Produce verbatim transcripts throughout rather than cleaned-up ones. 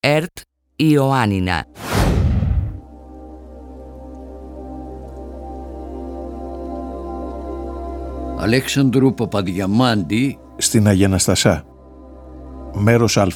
Ερτ Ιωάννινα. Αλέξανδρου Παπαδιαμάντη στην Αγιαναστασά. Μέρος Α.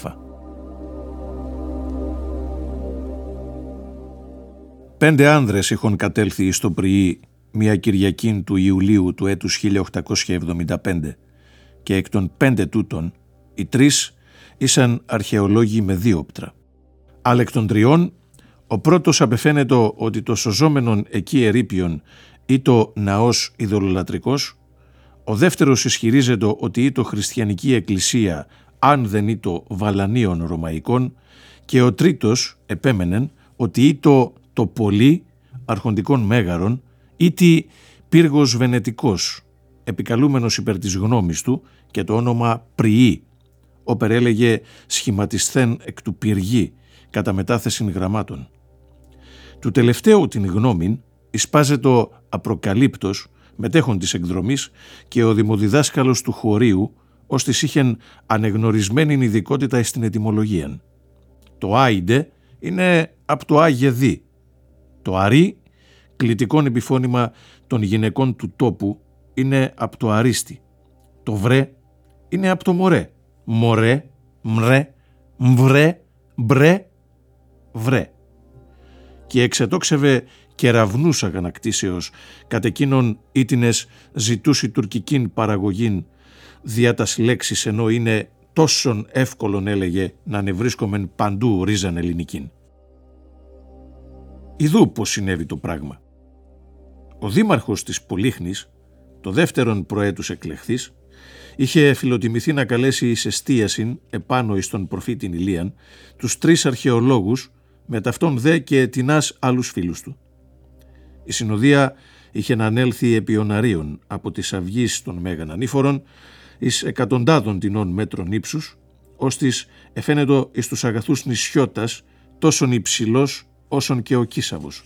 Πέντε άνδρες είχαν κατέλθει στο Πριή μια Κυριακήν του Ιουλίου του έτους χίλια οκτακόσια εβδομήντα πέντε και εκ των πέντε τούτων οι τρεις ήσαν αρχαιολόγοι με δίοπτρα. Αλλά εκ των τριών ο πρώτος απεφαίνεται ότι το σωζόμενον εκεί ερείπιον ή το ναός ειδωλολατρικός, ο δεύτερος ισχυρίζεται ότι ή το χριστιανική εκκλησία αν δεν ή το βαλανίων ρωμαϊκών και ο τρίτος επέμενεν ότι ή το το πολύ αρχοντικών μέγαρων ή τι πύργος βενετικός επικαλούμενος υπέρ της γνώμης του και το όνομα Πριή, όπερ έλεγε σχηματισθέν εκ του πυργή κατά μετάθεσιν γραμμάτων. Του τελευταίου την γνώμην εισπάζεται ο απροκαλύπτος μετέχον της εκδρομής και ο δημοδιδάσκαλος του χωρίου ως της είχεν ανεγνωρισμένη ειδικότητα στην ετυμολογία. Το άιντε είναι από το άγε δι. Το αρί, κλητικόν επιφώνημα των γυναικών του τόπου, είναι από το αρίστη. Το βρε είναι από το μωρέ. Μωρέ, μρέ, μβρέ, μπρέ, βρέ. Και εξετόξευε κεραυνούς αγανακτήσεως κατ' εκείνον ήτινες ζητούσι τουρκικήν παραγωγήν δια τας λέξεις, ενώ είναι τόσον εύκολον έλεγε να ανεβρίσκομεν παντού ρίζαν ελληνικήν. Ιδού πως συνέβη το πράγμα. Ο δήμαρχος της Πολύχνης, το δεύτερον προέτους εκλεχθής, είχε φιλοτιμηθεί να καλέσει εις εστίασιν επάνω εις τον προφήτην Ηλίαν τους τρεις αρχαιολόγους, με ταυτόν δε και τινάς άλλους φίλους του. Η συνοδεία είχε ανέλθει επί οναρίων από της αυγής των Μέγαν Ανήφορων εις εκατοντάδων τινών μέτρων ύψους, ώστις εφαίνετο εις τους αγαθούς νησιώτας τόσον υψηλός όσον και ο Κίσαβος.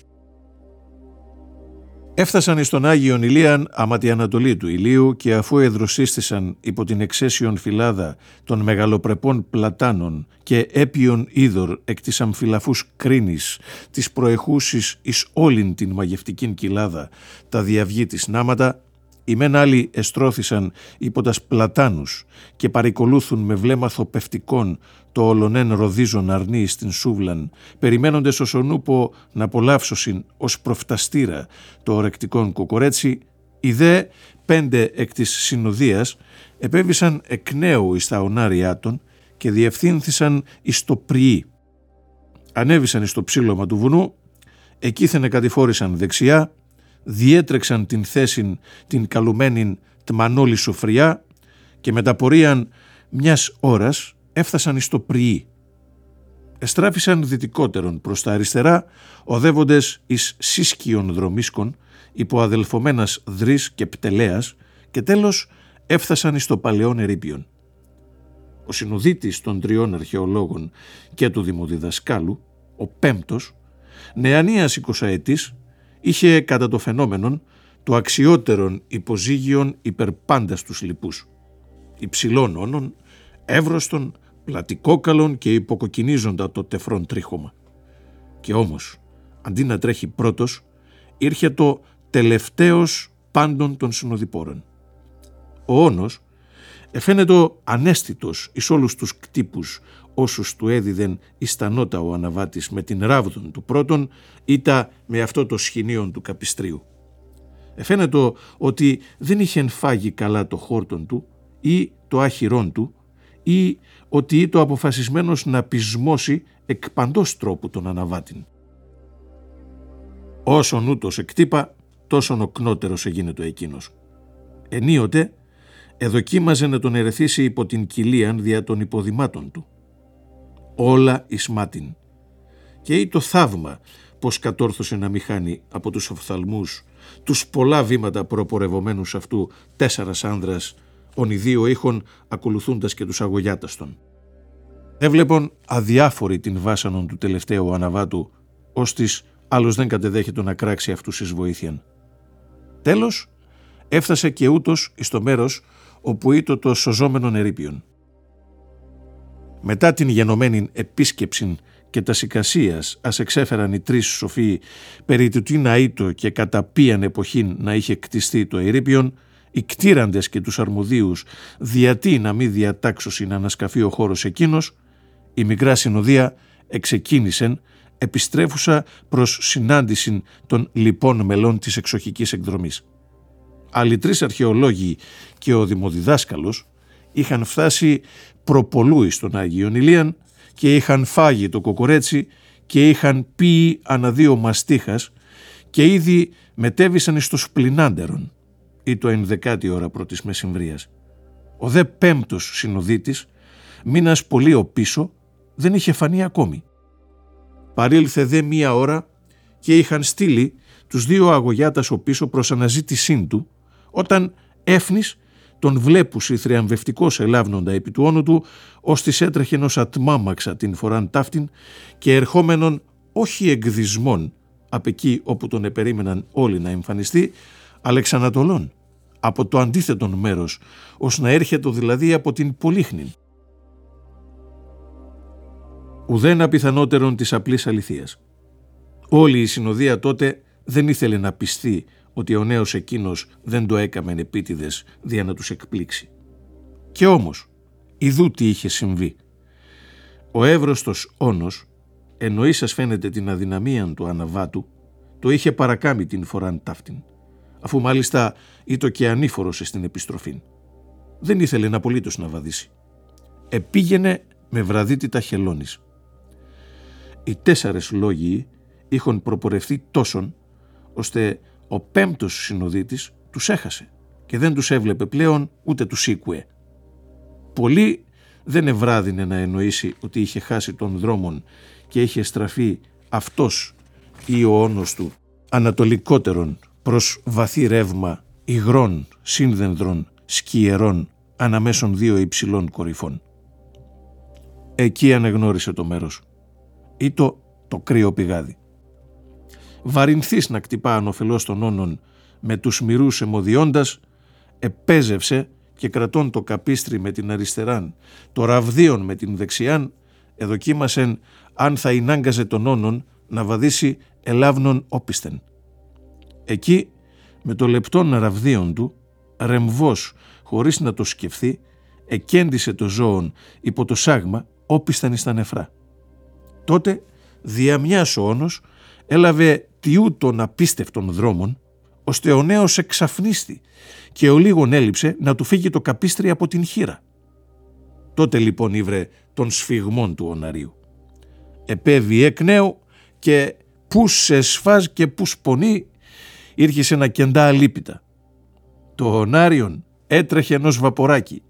Έφτασαν εις τον Άγιον Ηλίαν άμα τη ανατολή του ηλίου και αφού εδροσίστησαν υπό την εξαίσιον φυλάδα των μεγαλοπρεπών πλατάνων και έπιον είδωρ εκ της αμφιλαφούς κρίνης της προεχούσης εις όλην την μαγευτικήν κοιλάδα τα διαυγή της νάματα, οι μεν άλλοι εστρώθησαν υπό τας πλατάνους και παρικολούθουν με βλέμμα θοπευτικών το ολονέν ροδίζον αρνί στην σούβλαν, περιμένοντες ως ονούπο να απολαύσωσιν ως προφταστήρα το ορεκτικόν κοκορέτσι, οι δε πέντε εκ της συνοδείας επέβησαν εκ νέου εις τα ονάρια των και διευθύνθησαν εις το Πριή. Ανέβησαν εις το ψήλωμα του βουνού, εκείθενε κατηφόρησαν δεξιά, διέτρεξαν την θέσιν την καλουμένην τμανόλη σοφριά και με τα πορίαν μιας ώρας έφτασαν εις το Πριή. Εστράφησαν δυτικότερον προς τα αριστερά, οδεύοντες εις σύσκιον δρομίσκων υπό αδελφομένας δρύς και πτελέας και τέλος έφτασαν εις το παλαιόν ερείπιον. Ο συνοδίτης των τριών αρχαιολόγων και του δημοδιδασκάλου, ο πέμπτος, νεανίας εικοσαετής, είχε κατά το φαινόμενον το αξιότερον υποζύγιον υπερ πάντας τους λοιπούς. Υψηλών όνων, εύρωστον, πλατικόκαλον και υποκοκκινίζοντα το τεφρόν τρίχωμα. Και όμως, αντί να τρέχει πρώτος, ήρχε το τελευταίος πάντων των συνοδοιπόρων. Ο όνος εφαίνεται ανέστητος εις όλους τους κτύπους όσους του έδιδεν εις τα νότα ο αναβάτης με την ράβδον του πρώτον ήτα με αυτό το σχοινίον του καπιστρίου. Εφαίνεται ότι δεν είχε φάγει καλά το χόρτον του ή το άχυρόν του ή ότι ήτο αποφασισμένος να πεισμώσει εκ παντός τρόπου τον αναβάτην. Όσον ούτως εκτύπα, τόσον ο κνότερος εγίνετο εκείνος. Ενίοτε εδοκίμαζε να τον ερεθίσει υπό την κοιλίαν δια των υποδημάτων του. Όλα εις μάτιν. Και ή το θαύμα πως κατόρθωσε να μη χάνει από τους οφθαλμούς τους πολλά βήματα προπορευομένους αυτού τέσσερας άνδρας, ον οι δύο ήχων ακολουθούντας και τους αγωγιάταστον. Έβλεπον αδιάφορη την βάσανον του τελευταίου αναβάτου, ώστις άλλος δεν κατεδέχεται να κράξει αυτούς εις βοήθειαν. Τέλος, έφτασε και ούτως εις το μέρος όπου ήτο το σωζόμενον ερείπιον. Μετά την γενομένη επίσκεψη και τα σικασίας ας εξέφεραν οι τρεις σοφοί περί του τι να ήτο και κατά ποιαν εποχήν να είχε κτιστεί το ερείπιον, οι κτήραντες και τους αρμοδίους διατί να μη διατάξωσιν να ανασκαφεί ο χώρος εκείνος, η μικρά συνοδεία εξεκίνησεν επιστρέφουσα προς συνάντηση των λοιπών μελών της εξοχικής εκδρομής. Άλλοι τρεις αρχαιολόγοι και ο δημοδιδάσκαλος είχαν φτάσει προπολού εις τον Άγιον Ηλίαν και είχαν φάγει το κοκορέτσι και είχαν πει ανά δύο μαστίχας και ήδη μετέβησαν εις το σπλινάντερον ή το ενδεκάτη ώρα πρώτης μεσημβρίας. Ο δε πέμπτος συνοδίτης, μήνας πολύ ο πίσω, δεν είχε φανεί ακόμη. Παρήλθε δε μία ώρα και είχαν στείλει τους δύο αγωγιάτας ο πίσω προς αναζήτησήν του, όταν έφνης τον βλέπουσι θριαμβευτικός ελάβνοντα επί του όνου του, ως της έτρεχε ενός ατμάμαξα την φοράν ταύτην και ερχόμενον όχι εκδισμών απ' εκεί όπου τον επερίμεναν όλοι να εμφανιστεί, αλλά εξ ανατολών, από το αντίθετον μέρος, ως να έρχεται δηλαδή από την Πολύχνην. Ουδένα πιθανότερον της απλής αληθείας. Όλη η συνοδεία τότε δεν ήθελε να πιστεί ότι ο νέος εκείνος δεν το έκαμεν επίτηδες δια να τους εκπλήξει. Και όμως, ιδού τι είχε συμβεί. Ο εύρωστος όνος, εννοεί σας φαίνεται την αδυναμία του αναβάτου, το είχε παρακάμει την φοράν ταύτην, αφού μάλιστα ήτο και ανήφορος στην επιστροφή. Δεν ήθελε απολύτως να βαδίσει. Επήγαινε με βραδύτητα χελώνης. Οι τέσσερες λόγοι είχαν προπορευτεί τόσον, ώστε ο πέμπτος συνοδίτης τους έχασε και δεν τους έβλεπε πλέον ούτε τους ήκουε. Πολύ δεν ευράδυνε να εννοήσει ότι είχε χάσει τον δρόμον και είχε στραφεί αυτός ή ο όνος του ανατολικότερον προς βαθύ ρεύμα υγρών, σύνδενδρων, σκιερών αναμέσων δύο υψηλών κορυφών. Εκεί ανεγνώρισε το μέρος. Ήτο το κρύο πηγάδι. Βαρυνθής να κτυπά ανοφελώς των όνων με τους μυρούς αιμοδιώντας, επέζευσε και κρατών το καπίστρι με την αριστεράν, το ραβδίον με την δεξιάν, εδοκίμασεν αν θα εινάγκαζε τον όνων να βαδίσει ελάβνον όπισθεν. Εκεί με το λεπτόν ραβδίον του, ρεμβός χωρίς να το σκεφτεί, εκέντησε το ζώον υπό το σάγμα όπισθεν εις τα νεφρά. Τότε δια μιας ο όνος έλαβε τιού των απίστευτων δρόμων, ώστε ο νέος εξαφνίστη και ο λίγον έλειψε να του φύγει το καπίστρι από την χείρα. Τότε λοιπόν ήβρε των σφιγμών του οναρίου. Επέβη εκ νέου και πούς σε σφάζ και πούς πονεί ήρχισε να κεντά αλίπητα. Το ονάριον έτρεχε ενός βαποράκι.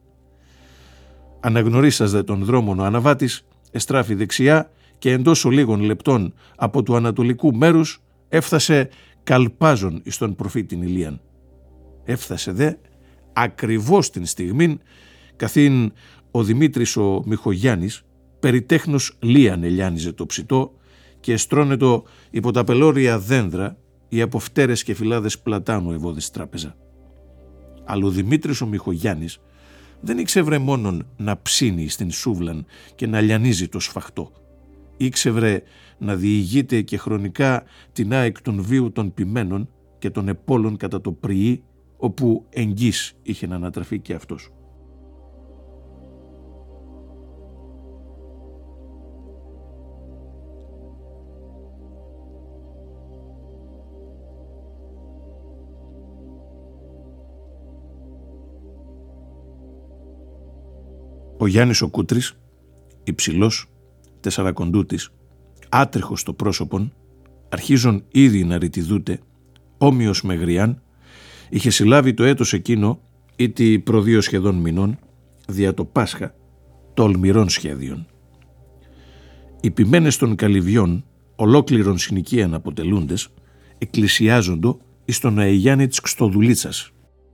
Αναγνωρίσας δε τον δρόμον ο αναβάτης, εστράφη δεξιά και εντός ολίγων λεπτών από του ανατολικού μέρους έφτασε καλπάζον εις τον προφήτην Ηλίαν. Έφτασε δε ακριβώς την στιγμήν καθήν ο Δημήτρης ο Μιχογιάννης περιτέχνος λίαν ελιάνιζε το ψητό και εστρώνετο υπό τα πελώρια δένδρα οι από φτέρες και φυλάδες πλατάνου ευώδης τράπεζα. Αλλά ο Δημήτρης ο Μιχογιάννης δεν ήξευρε μόνον να ψήνει στην σούβλαν και να λιανίζει το σφαχτό. Ήξευρε να διηγείται και χρονικά την ΑΕΚ των βίου των ποιμένων και των επόλων κατά το πριή, όπου εγγύς είχε να ανατραφεί και αυτός. Ο Γιάννης ο Κούτρης, υψηλός, τεσσαρακοντούτης, άτριχος στο πρόσωπον, αρχίζον ήδη να ρητιδούται, όμοιος με γριάν, είχε συλλάβει το έτος εκείνο, ήτι προ δύο σχεδόν μηνών, δια το Πάσχα, τολμηρών σχέδιων. Οι ποιμένες των καλυβιών, ολόκληρων συνοικίαν αποτελούντες, εκκλησιάζοντο εις τον Αιγιάννη της Ξτοδουλίτσας.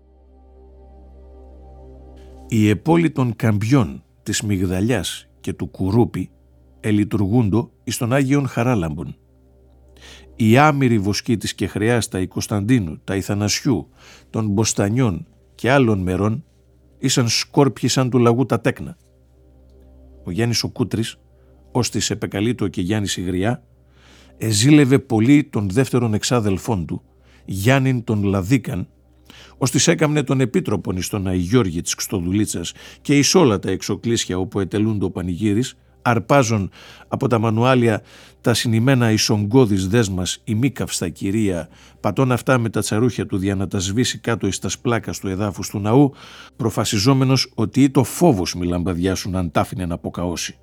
Οι επόλοι των καμπιών της Μυγδαλιάς και του Κουρούπη ελειτουργούντο εις τον Άγιον Χαράλαμπον. Οι άμυροι βοσκοί της Κεχρεάς, τα Κωνσταντίνου, τα Ιθανασιού, των Μποστανιών και άλλων μερών ήσαν σκόρπιοι σαν του λαγού τα τέκνα. ο Γιάννης ο Κούτρης, ως της επεκαλείτο και Γιάννης η Γριά, εζήλευε πολύ τον δεύτερον εξάδελφόν του, Γιάννην τον Λαδίκαν, ως της έκαμνε τον επίτροπον εις τον Αϊγιώργη της Ξτοδουλίτσας και εις όλα τα εξοκλήσια όπου ετελούντο ο πανηγύρης, αρπάζον από τα μανουάλια τα συνημένα ισογκώδης δέσμας η μη καυστα κυρία, πατών αυτά με τα τσαρούχια του δια να τα σβήσει κάτω εις τα σπλάκας του εδάφους του ναού, προφασιζόμενος ότι ή το φόβος μη λαμπαδιάσουν αν τάφινε να αποκαώσει.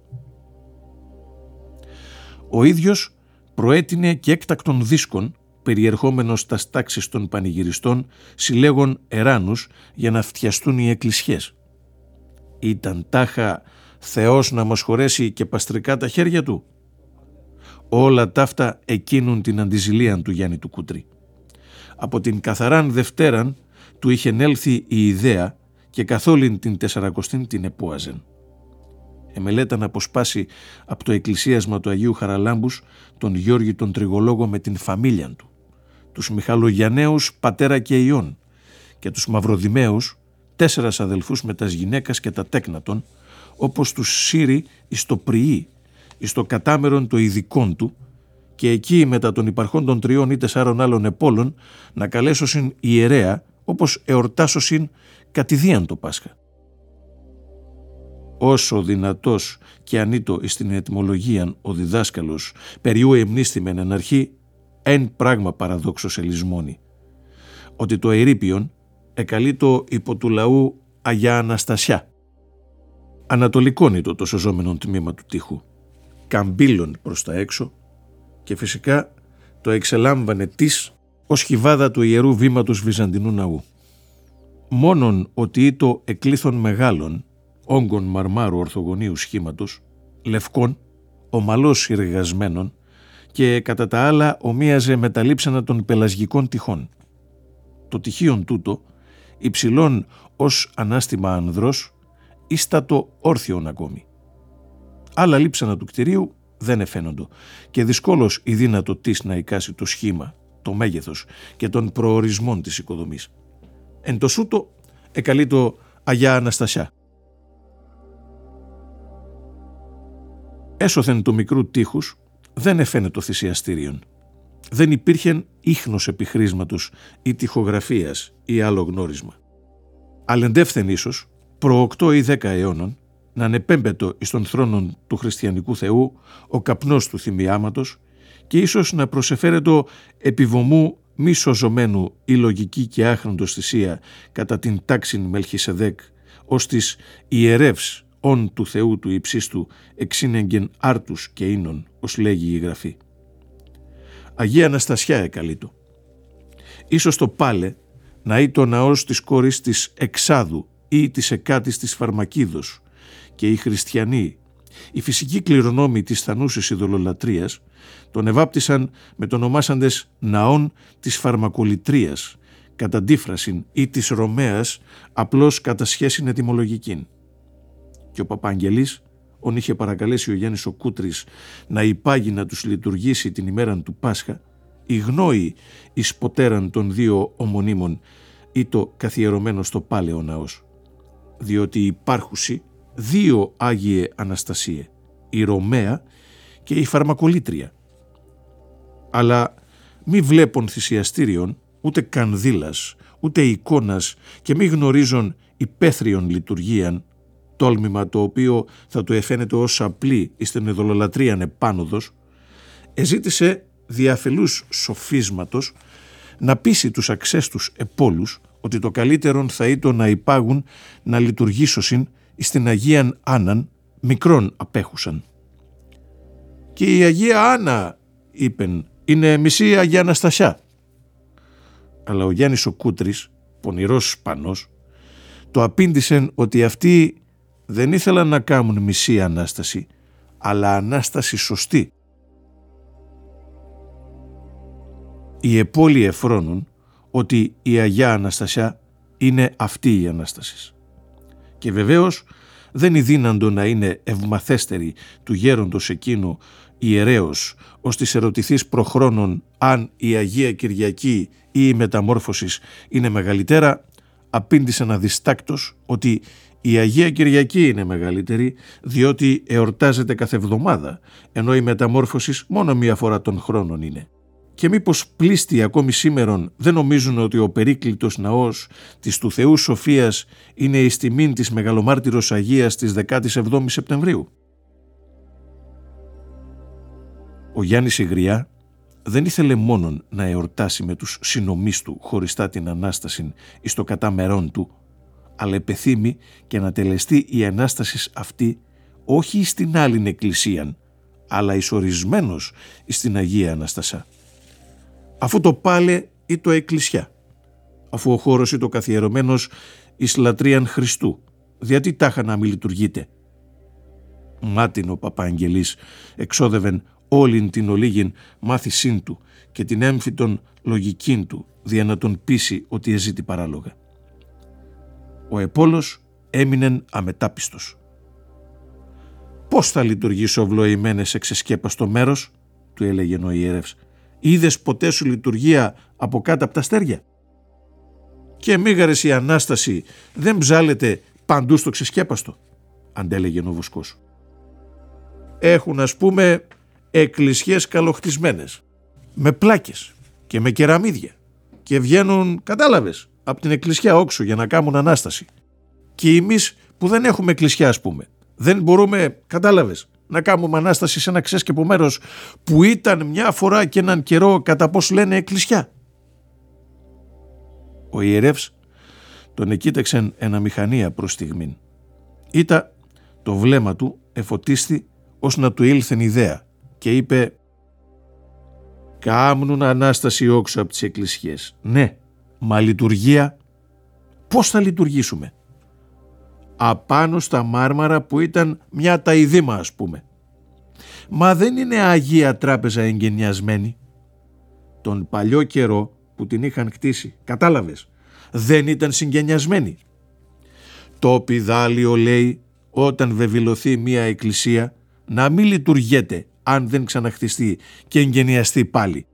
Ο ίδιος προέτεινε και έκτακτον δίσκων, περιερχόμενος τας τάξεις των πανηγυριστών, συλλέγων εράνους για να φτιαστούν οι εκκλησιές. Ήταν τάχα Θεός να μας χωρέσει και παστρικά τα χέρια του. Όλα ταύτα εκείνουν την αντιζηλίαν του Γιάννη του Κούτρη. Από την καθαράν Δευτέραν του είχε έλθει η ιδέα και καθόλην την τεσσαρακοστήν την επόαζεν. Εμελέτα να αποσπάσει από το εκκλησίασμα του Αγίου Χαραλάμπους τον Γιώργη τον Τριγολόγο με την φαμίλιαν του, τους Μιχαλογιανναίους πατέρα και ιών και τους Μαυροδημαίους, τέσσερας αδελφούς με τας γυναίκας και τα τέκνατον, όπως τους σύρει εις το πριή, εις το κατάμερον το ειδικών του, και εκεί μετά των υπαρχών των τριών ή τεσσάρων άλλων επόλων να καλέσωσιν ιερέα, όπως εορτάσωσιν κατηδίαν το Πάσχα. Όσο δυνατός και ανήτο εις την ετυμολογίαν ο διδάσκαλος περιού εμνίστημεν εν αρχή, εν πράγμα παραδόξος ελισμώνει, ότι το ερείπιον εκαλείτο υπό του λαού Αγιά Αναστασιά. Ανατολικόνητο το σωζόμενον τμήμα του τείχου, καμπύλων προς τα έξω, και φυσικά το εξελάμβανε της ως χιβάδα του ιερού βήματος Βυζαντινού ναού. Μόνον ότι ήτο εκλήθων μεγάλων, όγκων μαρμάρου ορθογωνίου σχήματος, λευκών, ομαλώς εργασμένων και κατά τα άλλα ομοίαζε με τα λείψανα των πελασγικών τυχών. Το τυχίον τούτο, υψηλών ως ανάστημα ανδρός, ίστατο όρθιον ακόμη. Άλλα λείψανα του κτηρίου δεν εφαίνοντο και δυσκόλως η δύνατο της να εικάσει το σχήμα, το μέγεθος και τον προορισμόν της οικοδομής. Εν το σούτο εκαλεί το Αγιά Αναστασιά. Έσωθεν του μικρού τείχους δεν εφαίνε το θυσιαστήριον. Δεν υπήρχεν ίχνος επιχρήσματος ή τοιχογραφίας ή άλλο γνώρισμα. Αλεντεύθεν ίσως προ οκτώ ή δέκα αιώνων να ανεπέμπετο εις των θρόνων του χριστιανικού Θεού ο καπνός του θυμιάματος και ίσως να προσεφέρετο επιβομού μη σωζωμένου η λογική και άχραντος θυσία κατά την τάξην Μελχισεδέκ ως της ιερεύς ον του Θεού του υψίστου εξήνεγγεν άρτους και ίνων, ως λέγει η Γραφή. Αγία Αναστασιά εκαλείτο. Ίσως το πάλε να ή το ναός της κόρης της Εξάδου ή της Εκάτης της Φαρμακίδος και οι χριστιανοί, οι φυσικοί κληρονόμοι της θανούσης ειδωλολατρίας, τον εβάπτισαν με τον ονομάσαντες ναών της Φαρμακολητρίας, κατά αντίφρασιν ή της Ρωμαίας, απλώς κατά σχέσιν ετυμολογικήν. Και ο Παπαγγελής, ον είχε παρακαλέσει ο Γιάννης ο Κούτρης να υπάγει να τους λειτουργήσει την ημέραν του Πάσχα, η γνώη εις ποτέραν των δύο ομονίμων ή το καθιερωμένο στο πάλαιο ναός, διότι υπάρχουσι δύο Άγιε Αναστασίε, η Ρωμαία και η Φαρμακολήτρια. Αλλά μη βλέπων θυσιαστήριον, ούτε κανδύλας, ούτε εικόνας και μη γνωρίζον υπαίθριον λειτουργίαν, τόλμημα το οποίο θα του εφαίνεται ως απλή εις την ειδωλολατρίαν επάνωδος, εζήτησε διαφελούς σοφίσματος να πείσει τους αξέστους επόλους ότι το καλύτερον θα ήταν να υπάγουν να λειτουργήσωσιν εις την Αγίαν Άνναν μικρόν απέχουσαν. «Και η Αγία Άννα», είπεν, «είναι μισή Αγία Αναστασιά». Αλλά ο Γιάννης ο Κούτρης, πονηρός σπανός, το απήντησεν ότι αυτοί δεν ήθελαν να κάνουν μισή Ανάσταση, αλλά Ανάσταση σωστή. Οι επόλοι εφρόνουν ότι η Αγιά Αναστασιά είναι αυτή η Ανάσταση. Και βεβαίως δεν είναι δύναντο να είναι ευμαθέστερη του γέροντος εκείνου ιερέως, ώστε ερωτηθείς προχρόνων αν η Αγία Κυριακή ή η Μεταμόρφωσης είναι μεγαλύτερα, απήντησαν αδιστάκτως ότι Η Αγία Κυριακή είναι μεγαλύτερη διότι εορτάζεται κάθε εβδομάδα, ενώ η μεταμόρφωση μόνο μία φορά των χρόνων είναι. Και μήπως πλήστοι ακόμη σήμερον δεν νομίζουν ότι ο περίκλητος ναός της του Θεού Σοφίας είναι εις τιμήν της Μεγαλομάρτυρος Αγίας της δεκαεπτά Σεπτεμβρίου. Ο Γιάννης Ιγριά δεν ήθελε μόνον να εορτάσει με τους συνομείς του χωριστά την Ανάσταση εις το κατά μερών του, αλλά επεθύμη και να τελεστεί η Ανάσταση αυτή όχι στην άλλην εκκλησίαν, αλλά εις ορισμένος εις την Αγία Αναστασά. Αφού το πάλε ή το εκκλησιά, αφού ο χώρος ή το καθιερωμένος εις λατρείαν Χριστού, διατί τάχα να μη λειτουργείτε. Μάτιν ο Παπαγγελής εξόδευεν όλην την ολίγην μάθησήν του και την έμφυτον λογικήν του, δια να τον πείσει ότι εζήτη παράλογα. Ο Επόλος έμεινεν αμετάπιστος. «Πώς θα λειτουργήσω βλοημένε σε ξεσκέπαστο μέρος», του έλεγε ο ιερεύς. «Είδες ποτέ σου λειτουργία από κάτω από τα αστέρια? Και μήγαρες η Ανάσταση δεν ψάλεται παντού στο ξεσκέπαστο», αντέλεγε ο Βοσκός. «Έχουν ας πούμε εκκλησιές καλοχτισμένες, με πλάκες και με κεραμίδια και βγαίνουν, κατάλαβες, από την εκκλησιά όξω για να κάνουν Ανάσταση. Και εμείς που δεν έχουμε εκκλησιά ας πούμε, δεν μπορούμε, κατάλαβες, να κάνουμε Ανάσταση σε ένα ξέσκεπο μέρος που ήταν μια φορά και έναν καιρό κατά πώς λένε εκκλησιά». Ο ιερεύς τον εκοίταξεν ένα μηχανία προς στιγμήν. Ήτα το βλέμμα του εφωτίστη ως να του ήλθεν ιδέα και είπε «Κάμνουν Ανάσταση όξω από τις εκκλησιές. Ναι, μα λειτουργία πώς θα λειτουργήσουμε? Απάνω στα μάρμαρα που ήταν μια ταϊδήμα ας πούμε. Μα δεν είναι Αγία Τράπεζα εγκαινιασμένη? Τον παλιό καιρό που την είχαν κτίσει, κατάλαβες, δεν ήταν συγγενιασμένη. Το πηδάλιο λέει όταν βεβηλωθεί μια εκκλησία να μην λειτουργείται αν δεν ξαναχτιστεί και εγκαινιαστεί πάλι».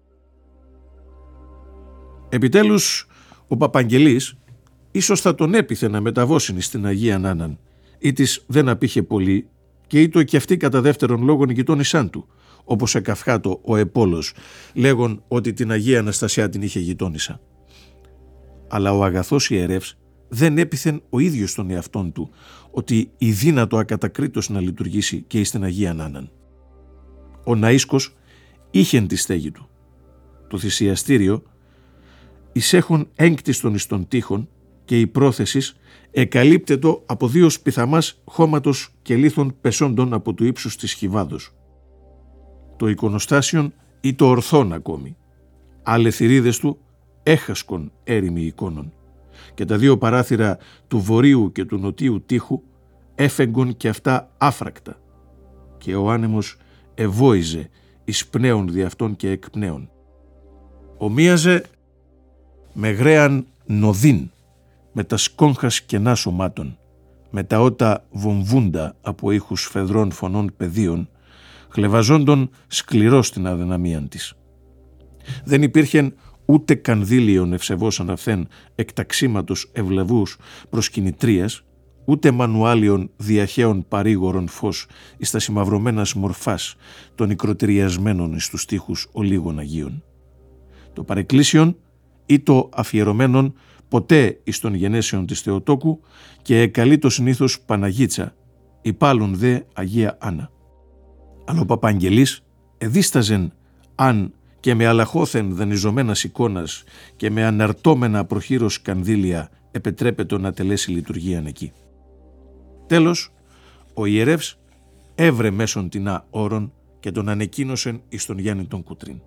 Επιτέλους ο Παπαγγελής ίσως θα τον έπιθε να μεταβώσει στην Αγία Νάναν, ή της δεν απήχε πολύ και ήτο και αυτή κατά δεύτερον λόγον γειτόνισάν του, όπως εκαυχάτο ο Επόλος λέγον ότι την Αγία Αναστασιά την είχε γειτόνισσα. Αλλά ο αγαθός ιερεύς δεν έπιθεν ο ίδιος τον εαυτόν του ότι η δύνατο ακατακρίτως να λειτουργήσει και εις την Αγία Νάναν. Ο Ναΐσκος είχεν τη στέγη του. Το θυσιαστήριο εισέχον έγκτιστον εις των τείχων και η πρόθεσης εκαλύπτετο από δύο σπιθαμάς χώματος και λίθων πεσόντων από του ύψους της χιβάδος. Το εικονοστάσιον ή το ορθόν ακόμη. Άλλε θηρίδες του έχασκον έρημοι εικόνων και τα δύο παράθυρα του βορείου και του νοτίου τείχου έφεγγον και αυτά άφρακτα και ο άνεμος ευόιζε εις πνέων δι' αυτών και εκπνέων. Ομοίαζε με γραίαν νοδύν, με τα σκόγχας κενά σωμάτων, με τα ότα βομβούντα από ήχους φεδρών φωνών πεδίων, χλεβαζόντων σκληρό στην αδυναμίαν της. Δεν υπήρχεν ούτε κανδύλιον ευσεβώς αναφθέν εκταξίματος ευλαβούς προσκυνητρίας, ούτε μανουάλιον διαχέων παρήγορων φως εις τα σημαυρωμένας μορφάς των ικροτηριασμένων εις τους τοίχους ολίγων Αγίων. Το παρεκκλήσιον ή το αφιερωμένον ποτέ εις των γενέσεων της Θεοτόκου και εκαλεί το συνήθως Παναγίτσα, υπάλλον δε Αγία Άννα. Αλλά ο Παπαγγελής εδίσταζεν αν και με αλαχώθεν δανειζομένας εικόνας και με αναρτώμενα προχείρως κανδύλια επιτρέπεται να τελέσει λειτουργίαν εκεί. Τέλος, ο ιερεύς έβρε μέσον τεινά όρων και τον ανεκοίνωσεν εις τον Γιάννη τον Κουτρίν.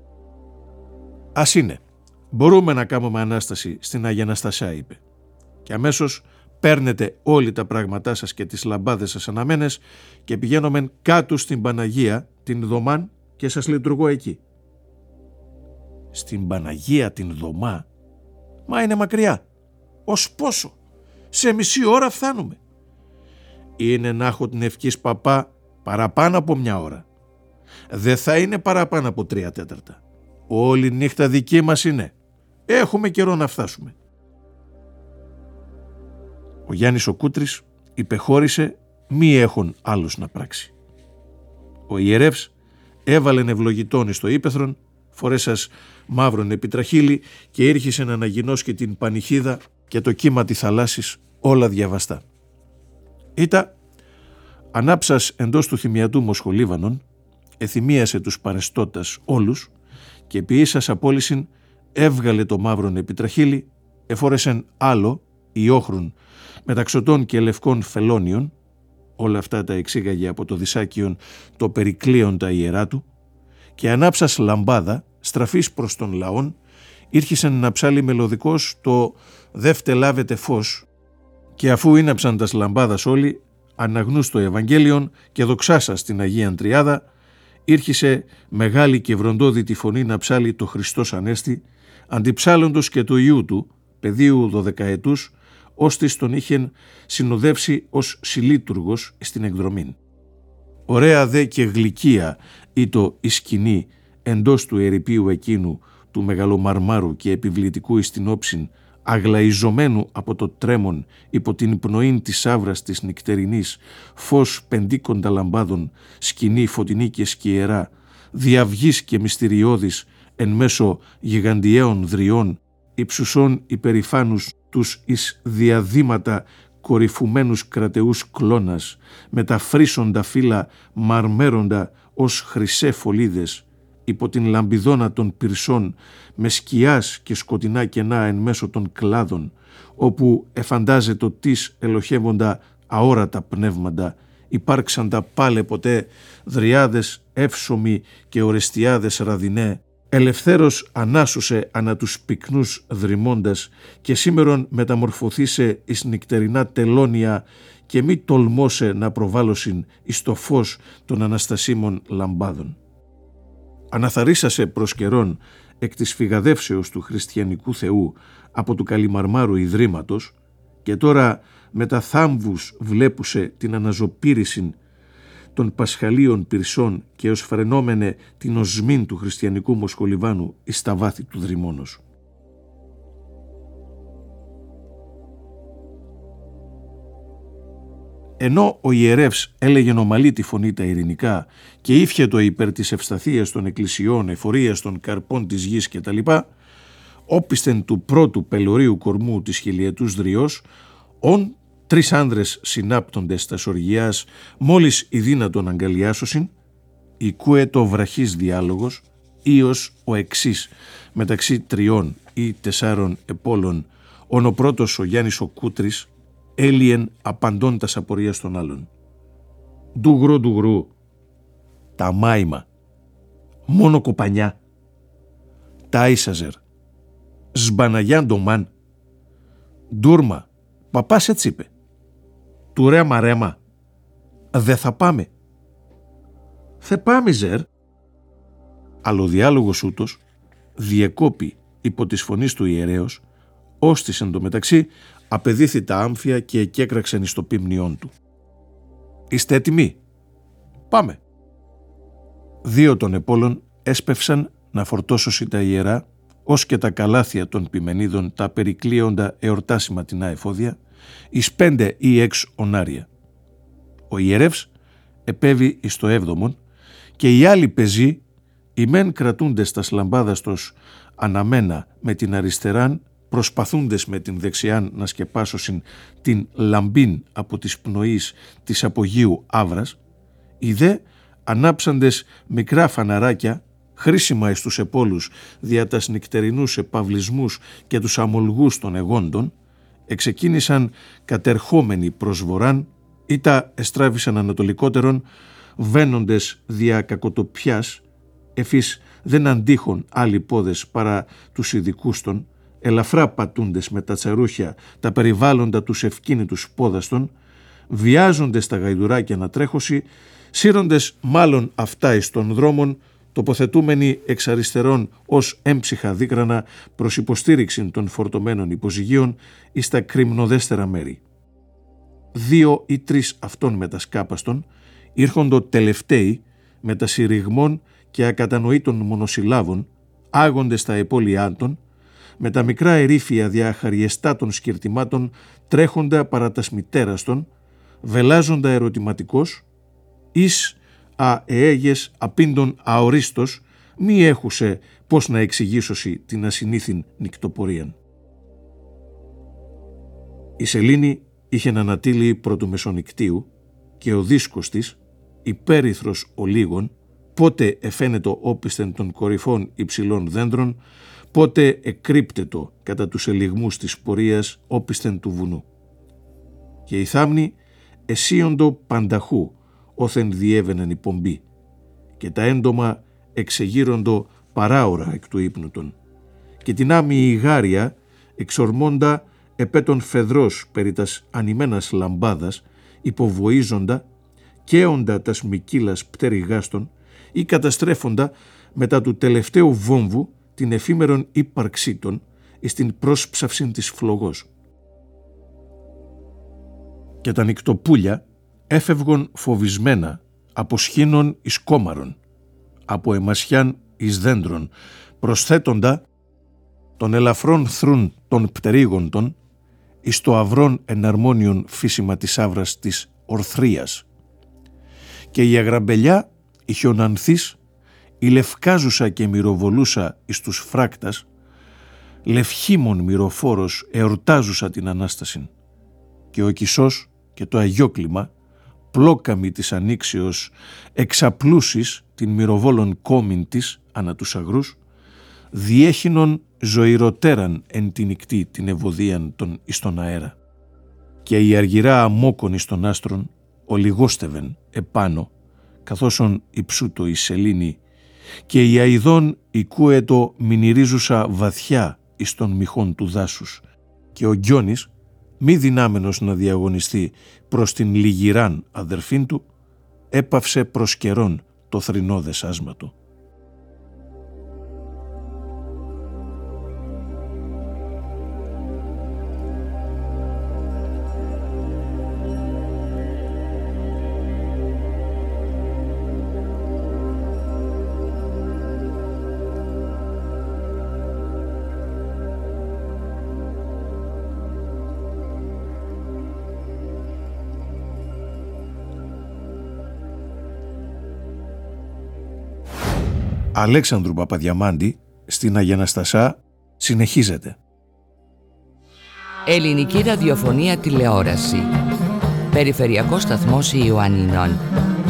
«Ας είναι, μπορούμε να κάνουμε Ανάσταση στην Αγία Αναστασιά», είπε, «και αμέσως παίρνετε όλοι τα πράγματά σας και τις λαμπάδες σας αναμένες και πηγαίνομεν κάτω στην Παναγία την Δωμάν και σας λειτουργώ εκεί». «Στην Παναγία την Δωμά? Μα είναι μακριά». «Ως πόσο? Σε μισή ώρα φτάνουμε». «Είναι να έχω την ευχής παπά παραπάνω από μια ώρα. Δεν θα είναι παραπάνω από τρία τέταρτα. Όλη νύχτα δική μας είναι. Έχουμε καιρό να φτάσουμε». Ο Γιάννης ο Κούτρης υπεχώρησε μη έχων άλλος να πράξει. Ο ιερεύς έβαλεν ευλογητών εις το ύπαιθρον, φορέσας μαύρον επιτραχύλι και ήρχισε να αναγινώσκει την πανηχίδα και το κύμα τη θαλάσσης όλα διαβαστά. Ήτα ανάψας εντός του θυμιατού Μοσχολίβανον, εθυμίασε τους παρεστώτας όλους και ποιήσας απόλυσιν έβγαλε το μαύρον επιτραχύλι, εφόρεσεν άλλο ιόχρουν μεταξωτών και λευκών φελώνιων, όλα αυτά τα εξήγαγε από το δισάκιον το περικλείον τα ιερά του, και ανάψας λαμπάδα στραφής προς τον λαόν ήρχισεν να ψάλει μελωδικός το «Δεύτε λάβετε φως», και αφού ίναψαν τας λαμπάδας όλοι, αναγνούς το Ευαγγέλιον και δοξάσα στην Αγίαν Τριάδα, ήρχισε μεγάλη και βροντόδητη φωνή να ψάλει το Χριστός Ανέστη, αντιψάλλοντος και του Ιού του, παιδίου δωδεκαετούς, ώστις τον είχεν συνοδεύσει ως συλλήτουργος στην εκδρομήν. Ωραία δε και γλυκία ήτο η σκηνή εντός του ερειπίου εκείνου του μεγαλομαρμάρου και επιβλητικού εις την όψιν, αγλαϊζωμένου από το τρέμον υπό την πνοήν της άβρας της νυκτερινής, φως πεντήκοντα λαμπάδων, σκηνή φωτεινή και σκιερά, διαυγής και μυστηριώδης εν μέσω γιγαντιαίων δριών, υψουσών υπερηφάνους τους εις διαδήματα κορυφουμένους κρατεούς κλώνας, με τα φρίσοντα φύλλα μαρμέροντα ως χρυσέ φωλίδες, υπό την λαμπιδόνα των πυρσών, με σκιάς και σκοτεινά κενά εν μέσω των κλάδων, όπου εφαντάζεται τις ελοχεύοντα αόρατα πνεύματα, υπάρξαντα πάλε ποτέ δριάδες εύσωμοι και ορεστιάδες ραδινέ, ελευθέρως ανάσουσε ανά τους πυκνούς δρυμώντας και σήμερον μεταμορφωθήσε εις νυκτερινά τελώνια και μη τολμώσε να προβάλλωσιν εις το φως των αναστασίμων λαμπάδων. Αναθαρίσασε προς καιρόν εκ της φυγαδεύσεως του χριστιανικού Θεού από του Καλιμαρμάρου Ιδρύματος και τώρα με τα θάμβους βλέπουσε την αναζωπήρησιν των πασχαλίων πυρσών και ως φρενόμενε την οσμήν του χριστιανικού Μοσχολιβάνου εις τα βάθη του δρυμώνος. Ενώ ο ιερεύς έλεγε ομαλή τη φωνή τα ειρηνικά και ήφιετο υπέρ της ευσταθίας των εκκλησιών, εφορίας των καρπών της γης κτλ., όπισθεν του πρώτου πελωρίου κορμού της χιλιετούς δριός, ον τρεις άνδρες συνάπτοντες τας οργιάς, μόλις η δύνατον αγκαλιάσωσιν, οικούε το βραχής διάλογος, ίος ο εξής μεταξύ τριών ή τεσσάρων επόλων, ον ο πρώτος ο Γιάννης ο Κούτρης, έλιεν απαντών τας απορίας των άλλων. Ντουγρού ντουγρού, τα μάιμα, μόνο κοπανιά, τα Ισαζερ, σμπαναγιάν ντομάν, ντούρμα, παπάς έτσι είπε, του ρέμα ρέμα, δε θα πάμε. Θε πάμε ζερ. Αλλοδιάλογος ούτως διεκόπη υπό της φωνής του ιερέως, ώστις εν τω μεταξύ απεδίθη τα άμφια και εκέκραξεν εις το πίμνιόν του. Είστε έτοιμοι? Πάμε. Δύο των επόλων έσπευσαν να φορτώσωσι τα ιερά, ως και τα καλάθια των πιμενίδων τα περικλείοντα εορτάσιμα τεινά εφόδια, εις πέντε ή έξ ονάρια. Ο ιερεύς επέβη εις το έβδομον και οι άλλοι πεζοί, οι μεν κρατούντες τα λαμπάδαστος αναμένα με την αριστεράν, προσπαθούντες με την δεξιάν να σκεπάσωσιν την λαμπίν από τις πνοής της απογείου άβρας, οι δε ανάψαντες μικρά φαναράκια, χρήσιμα εις τους επόλους δια τας νυκτερινούς επαυλισμούς και τους αμολγούς των εγόντων, εξεκίνησαν κατερχόμενοι προς βοράν ή τα εστράβησαν ανατολικότερον, βαίνοντες δια κακοτοπιάς, εφής δεν αντίχων άλλοι πόδες παρά τους ειδικούς των, ελαφρά πατούντες με τα τσαρούχια τα περιβάλλοντα τους ευκίνητους πόδαστον, βιάζοντες τα γαϊδουράκια να τρέχωσι, σύροντες μάλλον αυτά εις των δρόμων, τοποθετούμενοι εξ αριστερών ως έμψυχα δίκρανα προς υποστήριξη των φορτωμένων υποζυγίων εις τα κρυμνοδέστερα μέρη. Δύο ή τρεις αυτών μετασκάπαστον ήρχοντο τελευταίοι με τα συρριγμών και ακατανοήτων μονοσυλλάβων, άγοντες τα επόλια των, με τα μικρά ερήφια διαχαριεστά των σκυρτημάτων τρέχοντα παρά τας μητέρας των, βελάζοντα ερωτηματικός, εις α εέγες απίντων αορίστος, μη έχουσε πώς να εξηγήσωσι την ασυνήθιν νυκτοπορίαν. Η σελήνη είχε ανατείλει πρωτομεσονικτίου και ο δίσκος της, υπέρυθρος ολίγων, πότε εφαίνετο όπισθεν των κορυφών υψηλών δέντρων, πότε εκρύπτετο κατά τους ελιγμούς της πορείας όπισθεν του βουνού. Και η θάμνη εσύοντο πανταχού, όθεν διέβαινεν η πομπή, και τα έντομα εξεγείροντο παράωρα εκ του ύπνου των, και την άμη η γάρια εξορμώντα επέτων φεδρός περί τας ανημένας λαμπάδας, υποβοίζοντα, καίοντα τας μικύλας πτέρυγάστων ή καταστρέφοντα μετά του τελευταίου βόμβου την εφήμερον ύπαρξή των εις την πρόσψαυσιν της φλογός. Και τα νυκτοπούλια έφευγον φοβισμένα από σχήνων εις κόμαρον, από εμασιάν εις δέντρων, προσθέτοντα των ελαφρών θρούν των πτερίγων των εις το αυρών εναρμόνιον φύσιμα της άβρας της ορθρίας. Και η αγραμπελιά, η χιονανθής, η λευκάζουσα και μυροβολούσα εις τους φράκτας, λευχήμων μυροφόρος εορτάζουσα την Ανάστασιν, και ο Κισός και το αγιόκλημα, πλόκαμη της ανοίξεως εξαπλούσεις την μυροβόλων κόμην της ανά τους αγρούς, διέχυνον ζωηροτέραν εν τη νυκτή την ευωδίαν των εις τον αέρα. Και η αργυρά αμόκον εις των άστρων ολιγόστευεν επάνω, καθώσον υψούτο η σελήνη, και η αηδόν οικούετο μηνυρίζουσα βαθιά εις των μυχών του δάσους, και ο Γκιόνης, μη δυνάμενος να διαγωνιστεί προς την λιγυράν αδερφήν του, έπαυσε προς καιρόν το θρηνώδες άσμα του. Αλέξανδρου Παπαδιαμάντη στην Αγιαναστασά συνεχίζεται. Ελληνική ραδιοφωνία τηλεόραση. Περιφερειακός σταθμός Ιωαννινών.